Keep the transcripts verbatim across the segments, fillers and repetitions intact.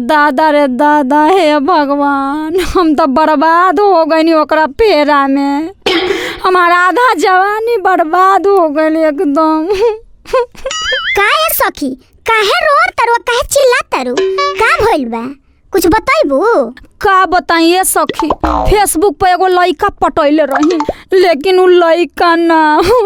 दादा रे दादा, हे भगवान, हम तो बर्बाद हो गई ओकरा फेरा में। हमारा आधा जवानी बर्बाद हो गई एकदम। काहे सखी, काहे रो तरु, काहे चिल्ला तरु, का भइल बा? कुछ बताइबू? का बताइए सखी, फेसबुक पे एगो लइका पटैले रही, लेकिन उ लइका ना।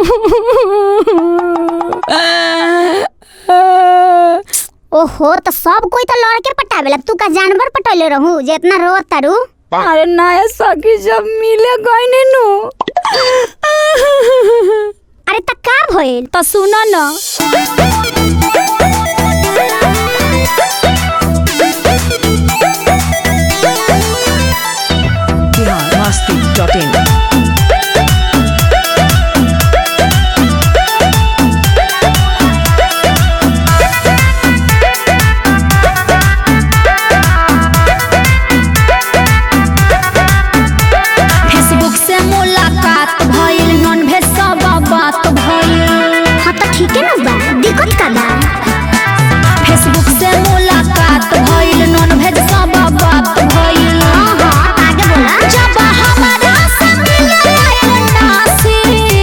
ओहो, तो सब कोई तो लड़के पटावेला, तू का जानवर पटैले रहू जे इतना रो तरु? अरे ना सखी, जब मिले गई नु। अरे त का भइल? त सुना ना। masti dot in फेसबुक से मुलाकात भइल, नॉन भेज सब बात भइल। हाँ तो ठीक है ना बा, दिक्कत का बा? फेसबुक से मुलाकात भइल, नॉन भेज सब बात भइल। हाँ हाँ, आगे बोला। जब हमारा संग लड़ाई नासी,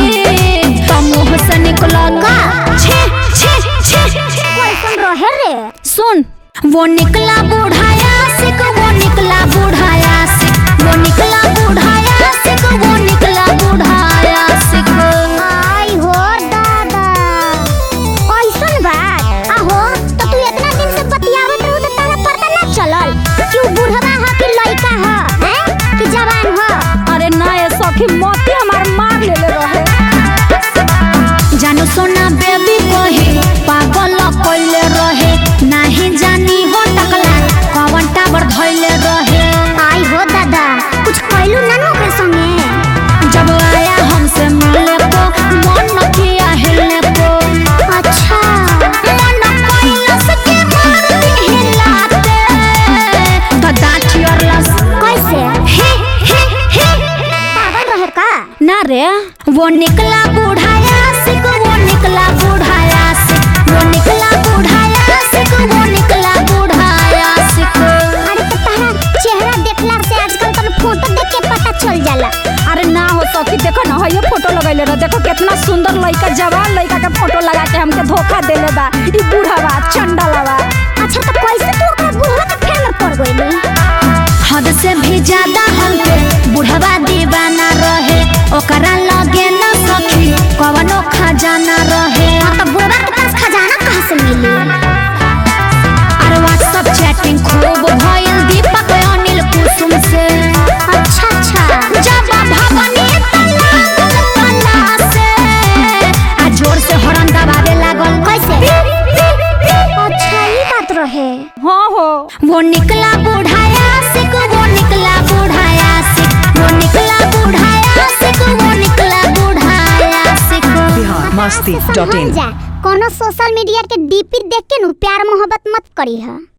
तो मुँह से निकलल का? छे छे छे छे। कैसन रहे रे? सुन, वो निकला बुढ़ाया सिक, वो निकला बुढ़ाया सिक, वो निकला बुढ़ाया सिक, वो निकला बुढ़ाया सिक। आई हो दादा, ऐसन बात? आहो, तो तू इतना दिन से बतियावत रहू तो तारा पता ना चलल कि उ बुढ़वा ह कि लइका ह, हैं? कि जवान ह? अरे ना ये सखी, मोती हमार मार लेले रहे। जानू सोना बेबी कहे पागल कइले रहे, नाही जानी हो टकला कवन टावर धइले रहे। आई हो दादा, कुछ कहलू ना नो के संगे? जब आया हमसे मिलने को, मन किया हिलने को। अच्छा, मन कैलस के मार दी हिलाते, तो दाँती और लस कैसे? हे हे हे। पागल रहे का? ना रे, वो निकला बुढ़ाया सिक, वो निकला बुढ़ाया सिक, वो निकला बुढ़ाया सिक, वो निकला बुढ़ाया सिक। अरे तो तारा चेहरा देखला से आजकल तन फोटो देख के पता चल जाला। अरे ना हो सखी, देखो ना, ये फोटो लगैले रह, देखो कितना सुंदर लड़का, जवान लड़का के फोटो लगा के हमके धोखा देले बा ई बूढ़ावा चंडालावा। अच्छा तो कैसे तू ओकरा बुढ़वा के फेर में पड़ गइली? हद से भी ज्यादा हमके बुढ़ावा दीवाना रहे, ओकरा लगे ना सखी कवनो खजाना रहे। हाँ तो बुढ़वा के पास खजाना कहाँ से मिली? अरे व्हाट्सएप चैटिंग खूब भइल दीपक अनिल कुसुम से। अच्छा अच्छा, जब भवनी तलाक तला से, आ जोर से हॉर्न दबावे लागल। कैसे? अच्छा ये बात रहे। हाँ हो, वो निकला बुढ़ाया सिक, वो निकला बुढ़ाया सिक, वो निकला बुढ़ाया सिक, वो निकला बुढ़ाया सिक। masti dot in समझ जा, कोनो सोशल मीडिया के डीपी देख के नु प्यार मोहब्बत मत करी है।